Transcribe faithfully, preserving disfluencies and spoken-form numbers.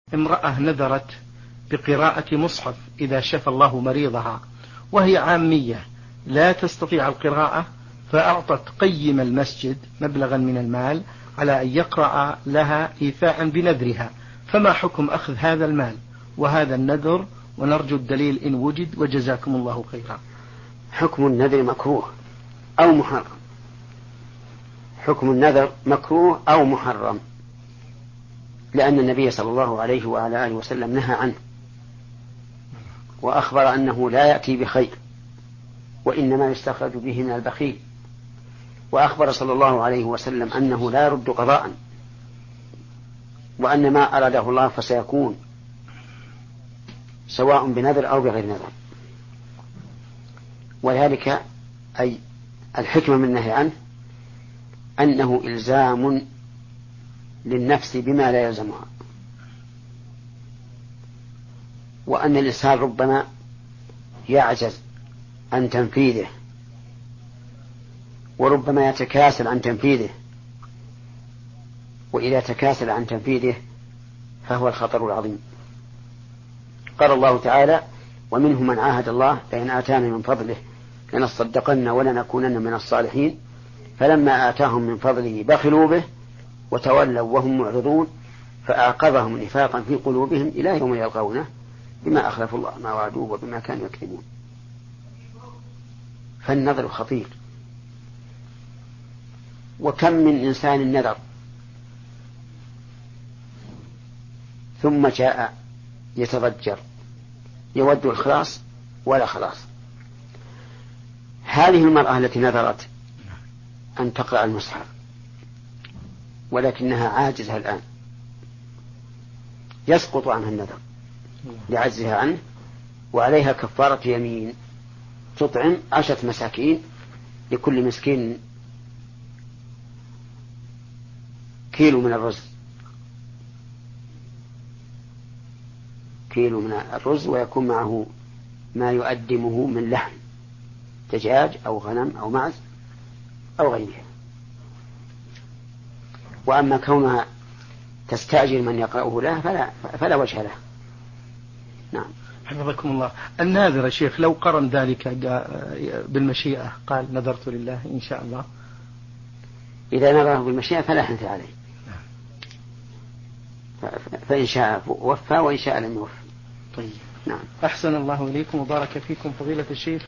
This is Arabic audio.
امرأة نذرت بقراءة مصحف إذا شفى الله مريضها، وهي عامية لا تستطيع القراءة، فأعطت قيم المسجد مبلغا من المال على أن يقرأ لها إيفاء بنذرها، فما حكم أخذ هذا المال وهذا النذر؟ ونرجو الدليل إن وجد، وجزاكم الله خيرا. حكم النذر مكروه أو محرم. حكم النذر مكروه أو محرم، لأن النبي صلى الله عليه وعلى آله وسلم نهى عنه، وأخبر أنه لا يأتي بخير، وإنما يستخرج به من البخيل، وأخبر صلى الله عليه وسلم أنه لا يرد قضاء، وأن ما أراده الله فسيكون، سواء بنذر أو بغير نذر. وذلك أي الحكمة من النهي عنه أنه إلزام للنفس بما لا يلزمها، وأن الإنسان ربما يعجز عن تنفيذه، وربما يتكاسل عن تنفيذه، وإذا تكاسل عن تنفيذه فهو الخطر العظيم. قال الله تعالى: ومنهم من عاهد الله لئن آتانا من فضله لنصدقن ولنكونن من الصالحين فلما آتاهم من فضله بخلوا به وتولوا وهم معرضون فأعقبهم نفاقا في قلوبهم إلى يوم يلقونه بما أخلفوا الله ما وعدوه وبما كانوا يكذبون. فالنذر خطير، وكم من إنسان نذر ثم جاء يتضجر يود الخلاص ولا خلاص. هذه المرأة التي نذرت أن تقرأ المصحف ولكنها عاجزة الآن، يسقط عنها النذر لعجزها عنه، وعليها كفارة يمين تطعم عشرة مساكين، لكل مسكين كيلو من الرز، كيلو من الرز، ويكون معه ما يؤدمه من لحم دجاج أو غنم أو معز أو غيرها. وأما كونها تستأجر من يقرأه لها فلا, فلا وجه له. نعم. حفظكم الله. الناذر يا شيخ لو قرن ذلك بالمشيئة، قال نذرت لله إن شاء الله، إذا نذره بالمشيئة فلا حنث عليه، فإن شاء وفى وإن شاء لم يوفى. طيب. نعم. أحسن الله إليكم وبارك فيكم فضيلة الشيخ.